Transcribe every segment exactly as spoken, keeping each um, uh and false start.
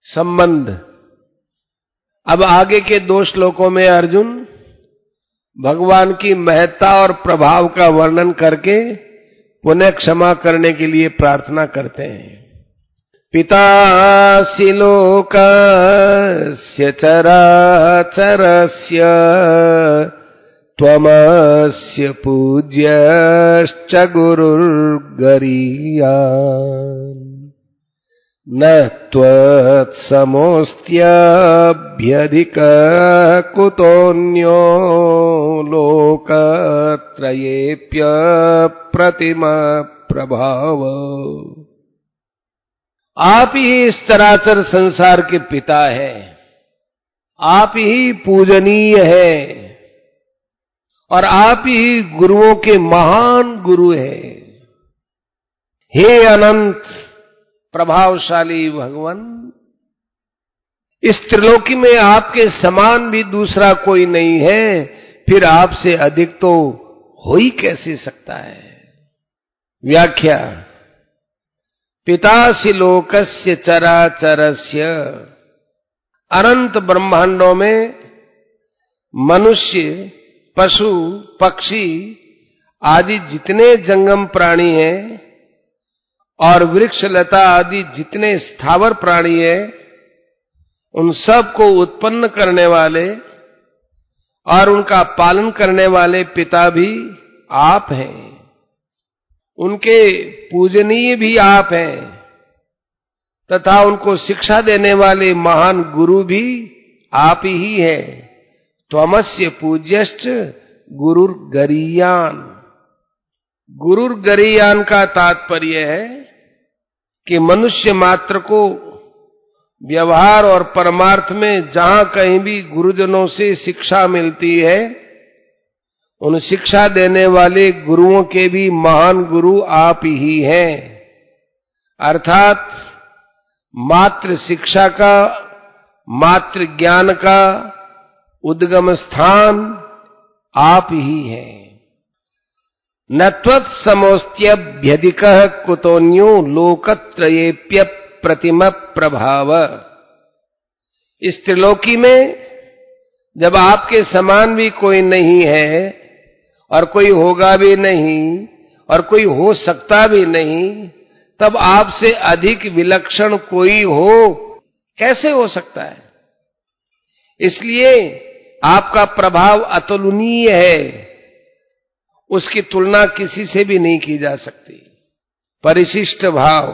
संबंध। अब आगे के दो श्लोकों में अर्जुन भगवान की महत्ता और प्रभाव का वर्णन करके पुनः क्षमा करने के लिए प्रार्थना करते हैं। पितासि लोकस्य चराचरस्य त्वमस्य पूज्यश्च गुरुर्गरीयान् न त्वत्समोऽस्त्यभ्यधिकः कुतोऽन्यो लोकत्रयेऽप्यप्रतिमप्रभाव। आप ही इस चराचर संसार के पिता हैं, आप ही पूजनीय हैं और आप ही गुरुओं के महान गुरु हैं। हे अनंत प्रभावशाली भगवान, इस त्रिलोकी में आपके समान भी दूसरा कोई नहीं है, फिर आपसे अधिक तो हो ही कैसे सकता है। व्याख्या। पितासि लोकस्य चराचरस्य, अनंत ब्रह्मांडों में मनुष्य, पशु, पक्षी आदि जितने जंगम प्राणी हैं और वृक्ष लता आदि जितने स्थावर प्राणी हैं, उन सब को उत्पन्न करने वाले और उनका पालन करने वाले पिता भी आप हैं। उनके पूजनीय भी आप हैं तथा उनको शिक्षा देने वाले महान गुरु भी आप ही हैं। त्वमस्य पूज्यश्च गुरुर्गरीयान्। गुरुर्गरीयान् का तात्पर्य है कि मनुष्य मात्र को व्यवहार और परमार्थ में जहां कहीं भी गुरुजनों से शिक्षा मिलती है, उन शिक्षा देने वाले गुरुओं के भी महान गुरु आप ही हैं। अर्थात मात्र शिक्षा का, मात्र ज्ञान का उद्गम स्थान आप ही हैं। न त्वत्समोऽस्त्यभ्यधिकः कुतोऽन्यो लोकत्रयेऽप्य प्रतिम प्रभाव। इस त्रिलोकी में जब आपके समान भी कोई नहीं है और कोई होगा भी नहीं और कोई हो सकता भी नहीं, तब आपसे अधिक विलक्षण कोई हो कैसे हो सकता है। इसलिए आपका प्रभाव अतुलनीय है, उसकी तुलना किसी से भी नहीं की जा सकती। परिशिष्ट भाव।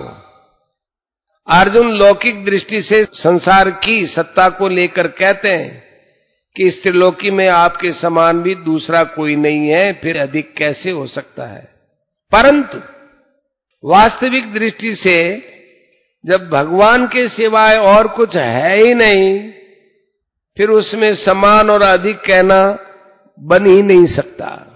अर्जुन लौकिक दृष्टि से संसार की सत्ता को लेकर कहते हैं कि इस त्रिलोकी में आपके समान भी दूसरा कोई नहीं है, फिर अधिक कैसे हो सकता है। परंतु वास्तविक दृष्टि से जब भगवान के सिवाय और कुछ है ही नहीं, फिर उसमें समान और अधिक कहना बन ही नहीं सकता।